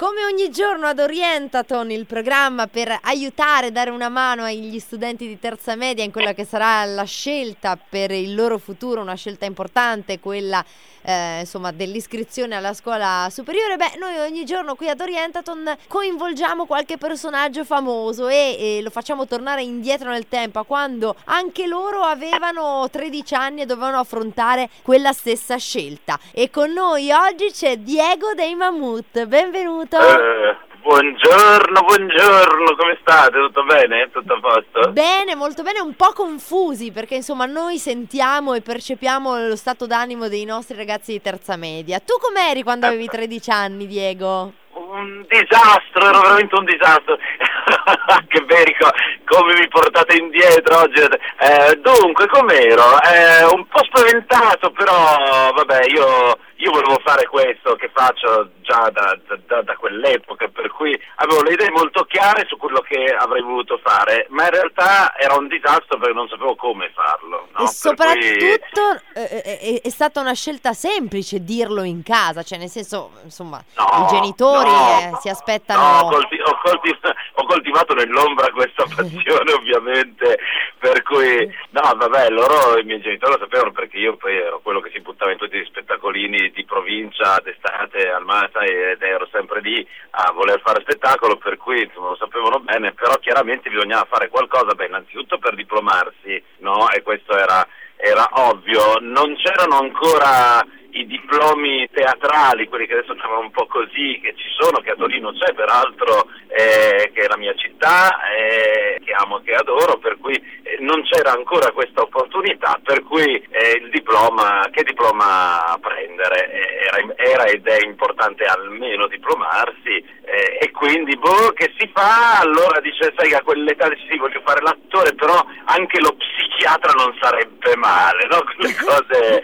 Come ogni giorno ad Orientaton, il programma per aiutare, dare una mano agli studenti di terza media in quella che sarà la scelta per il loro futuro, una scelta importante, quella dell'iscrizione alla scuola superiore. Noi ogni giorno qui ad Orientaton coinvolgiamo qualche personaggio famoso e lo facciamo tornare indietro nel tempo, a quando anche loro avevano 13 anni e dovevano affrontare quella stessa scelta. E con noi oggi c'è Diego dei Mammut. Benvenuto. Buongiorno, come state? Tutto bene? Tutto a posto? Bene, molto bene, un po' confusi perché insomma noi sentiamo e percepiamo lo stato d'animo dei nostri ragazzi di terza media. Tu com'eri quando avevi 13 anni, Diego? Un disastro, ero veramente un disastro. Che verico, come mi portate indietro oggi. Dunque, com'ero? Un po' spaventato, però vabbè, io volevo fare questo che faccio già da quell'epoca, per cui avevo le idee molto chiare su quello che avrei voluto fare, ma in realtà era un disastro perché non sapevo come farlo, no? E soprattutto è stata una scelta semplice dirlo in casa, cioè nel senso, insomma, i genitori si aspettano... Ho coltivato nell'ombra questa passione ovviamente, per cui loro, i miei genitori lo sapevano, perché io poi ero quello che si buttava in tutti gli spettacolini di provincia d'estate al mare ed ero sempre lì a voler fare spettacolo, per cui insomma lo sapevano bene, però chiaramente bisognava fare qualcosa, innanzitutto per diplomarsi, no? E questo era ovvio. Non c'erano ancora i diplomi teatrali, quelli che adesso chiamano un po' così, che ci sono, che a Torino c'è peraltro, che è la mia città, che amo, che adoro, per cui non c'era ancora questa opportunità, per cui il diploma, che diploma prendere? Era ed è importante almeno diplomarsi, e quindi che si fa? Allora dice, sai, a quell'età sì, voglio fare l'attore, però anche lo psichiatra non sarebbe male, no? Quelle cose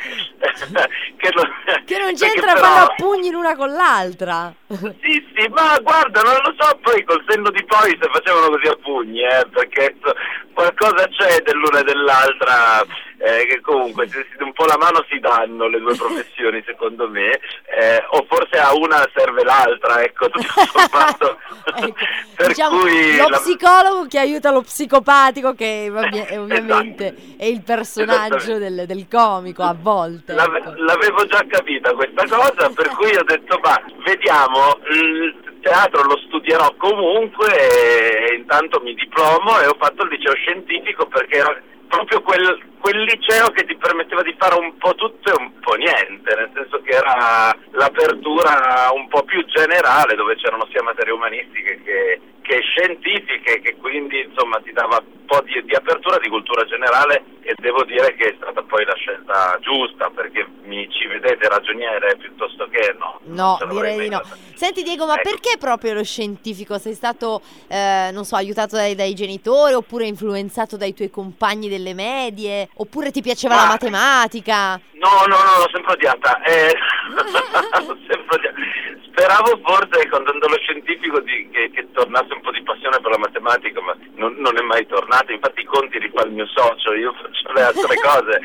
che non c'entra, fanno a pugni l'una con l'altra. Sì, ma guarda, non lo so, poi col senno di poi se facevano così a pugni, perché qualcosa c'è dell'una e dell'altra, che comunque un po' la mano si danno le due professioni, secondo me, o forse a una serve l'altra, ecco, tutto sommato. Per diciamo, cui lo psicologo che aiuta lo psicopatico, che ovviamente è il personaggio del comico a volte. L'avevo già capita questa cosa, per cui ho detto, vediamo, il teatro lo studierò comunque, e intanto mi diplomo, e ho fatto il liceo scientifico perché era proprio quel liceo che ti permetteva di fare un po' tutto e un po' niente, nel senso che era l'apertura un po' più generale, dove c'erano sia materie umanistiche che scientifiche, che quindi insomma ti dava un po' di apertura, di cultura generale, e devo dire che è stata poi la scelta giusta, perché ci vedete ragioniere piuttosto che no, direi di no. Senti Diego, ma perché proprio lo scientifico? Sei stato aiutato dai genitori, oppure influenzato dai tuoi compagni delle medie, oppure ti piaceva la matematica? No, l'ho sempre odiata. L'ho sempre odiata. Speravo forse, contando lo scientifico, che tornasse un po' di passione per la matematica, ma non è mai tornato. Infatti i conti li fa il mio socio, io faccio le altre cose.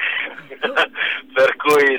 Per cui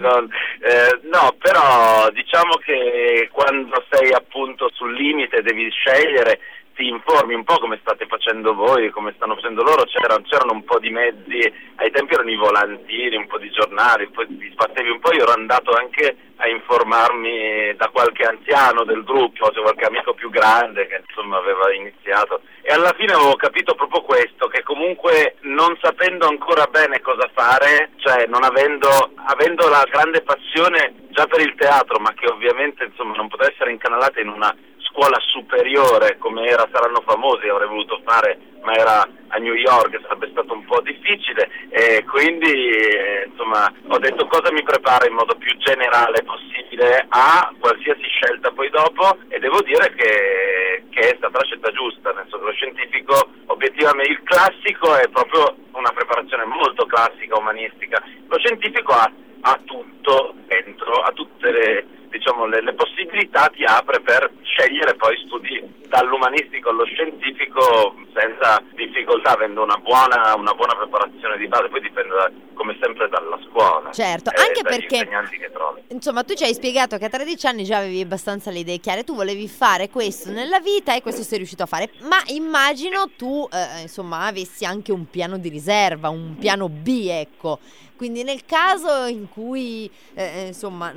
però diciamo che quando sei appunto sul limite devi scegliere, ti informi un po' come state facendo voi, come stanno facendo loro. C'erano un po' di mezzi, ai tempi erano i volantini, un po' di giornali, poi ti sbattevi un po'. Io ero andato anche a informarmi da qualche anziano del gruppo, cioè qualche amico più grande che insomma aveva iniziato, e alla fine avevo capito proprio questo, che comunque non sapendo ancora bene cosa fare, cioè non avendo la grande passione già per il teatro, ma che ovviamente insomma non poteva essere incanalata in una scuola superiore come Saranno Famosi, avrei voluto fare, ma era a New York, sarebbe stato un po' difficile, e quindi insomma ho detto cosa mi prepara in modo più generale possibile a qualsiasi scelta poi dopo, e devo dire che è stata la scelta giusta, nel senso che lo scientifico, obiettivamente, il classico è proprio una preparazione molto classica, umanistica. Lo scientifico ha tutto dentro, ha tutte le possibilità possibilità ti apre per scegliere poi studi dall'umanistico allo scientifico senza difficoltà, avendo una buona preparazione di base. Poi dipende come sempre dalla scuola, certo, anche dagli perché insegnanti che trovi. insomma tu ci hai spiegato che a 13 anni già avevi abbastanza le idee chiare, tu volevi fare questo nella vita e questo sei riuscito a fare, ma immagino tu insomma avessi anche un piano di riserva, un piano B, ecco. Quindi nel caso in cui insomma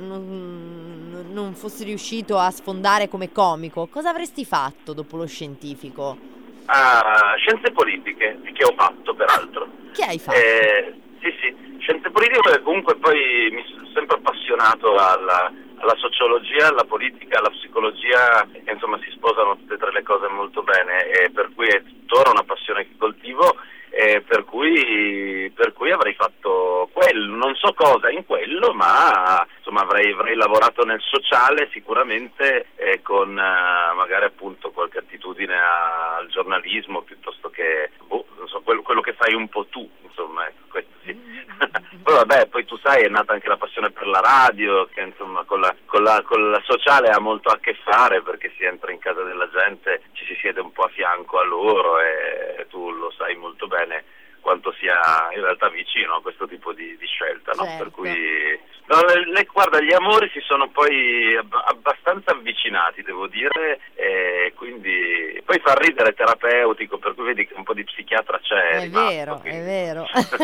non fossi riuscito a sfondare come comico, cosa avresti fatto dopo lo scientifico? Scienze politiche, che ho fatto peraltro. Che hai fatto? Sì, scienze politiche, perché comunque poi mi sono sempre appassionato alla sociologia, alla politica, alla psicologia, che insomma si sposano tutte e tre le cose molto bene, e per cui è tuttora una passione che coltivo. Per cui avrei fatto quello, non so cosa in quello, ma insomma avrei lavorato nel sociale sicuramente, con magari appunto qualche attitudine al giornalismo, piuttosto che non so, quello che fai un po' tu, insomma, ecco, questo sì. Poi vabbè, poi tu sai, è nata anche la passione per la radio, che insomma con la sociale ha molto a che fare, perché si entra in casa della gente, ci si siede un po' a fianco a loro, e tu lo sai molto bene quanto sia in realtà vicino a questo tipo di scelta, no? Certo. Per cui guarda, gli amori si sono poi abbastanza avvicinati, devo dire, e quindi poi fa ridere, terapeutico, per cui vedi che un po' di psichiatra c'è. È vero, è vero.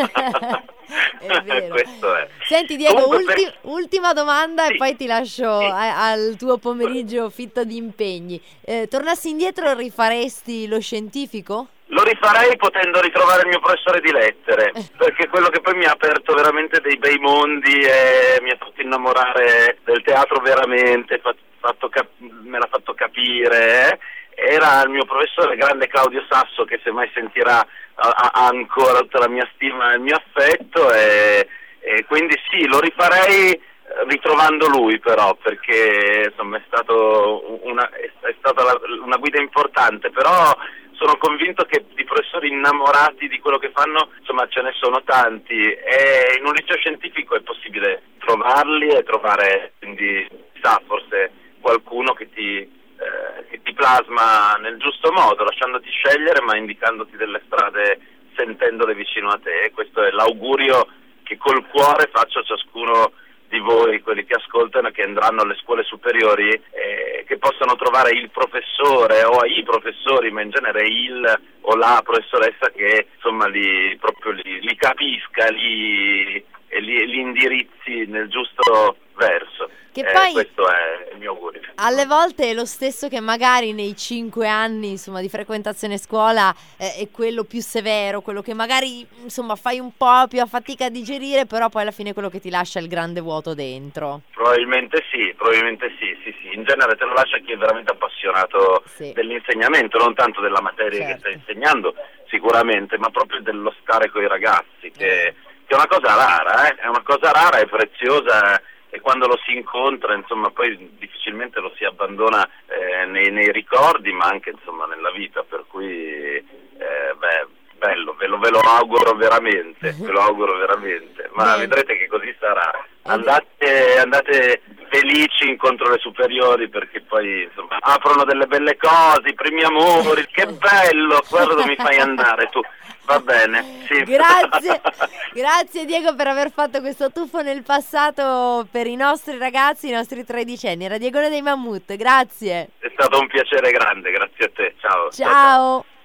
È vero. Questo è. Senti Diego, Comunque, ultima domanda, sì, e poi ti lascio sì, al tuo pomeriggio fitto di impegni. Tornassi indietro, rifaresti lo scientifico? Lo rifarei potendo ritrovare il mio professore di lettere, perché quello che poi mi ha aperto veramente dei bei mondi e mi ha fatto innamorare del teatro veramente, me l'ha fatto capire. Era il mio professore, grande Claudio Sasso, che se mai sentirà ha ancora tutta la mia stima e il mio affetto, e quindi sì, lo rifarei ritrovando lui, però, perché insomma è stata una guida importante, però sono convinto che di professori innamorati di quello che fanno, insomma, ce ne sono tanti, e in un liceo scientifico è possibile trovarli e trovare, quindi chissà, forse qualcuno che ti plasma nel giusto modo, lasciandoti scegliere ma indicandoti delle strade, sentendole vicino a te. E questo è l'augurio che col cuore faccio a ciascuno di voi, quelli che ascoltano, che andranno alle scuole superiori, che possano trovare il professore o i professori, ma in genere il o la professoressa che insomma li capisca, li indirizzi nel giusto verso. Che poi questo è il mio augurio. alle volte è lo stesso che magari nei 5 anni insomma di frequentazione scuola è quello più severo, quello che magari insomma fai un po' più a fatica a digerire, però poi alla fine è quello che ti lascia il grande vuoto dentro. Probabilmente sì. In genere te lo lascia chi è veramente appassionato dell'insegnamento, non tanto della materia, certo, che stai insegnando, sicuramente, ma proprio dello stare con i ragazzi, che è una cosa rara, è una cosa rara e preziosa, e quando lo si incontra, insomma, poi difficilmente lo si abbandona nei ricordi, ma anche insomma nella vita, per cui bello, ve lo auguro veramente, ma sì, vedrete che così sarà. Andate felici incontro le superiori, perché poi insomma aprono delle belle cose, i primi amori, che bello, guarda dove mi fai andare tu. Va bene, sì. Grazie Diego per aver fatto questo tuffo nel passato per i nostri ragazzi, i nostri tredicenni. Era Diego dei Mammut, grazie. È stato un piacere grande, grazie a te, ciao. Ciao.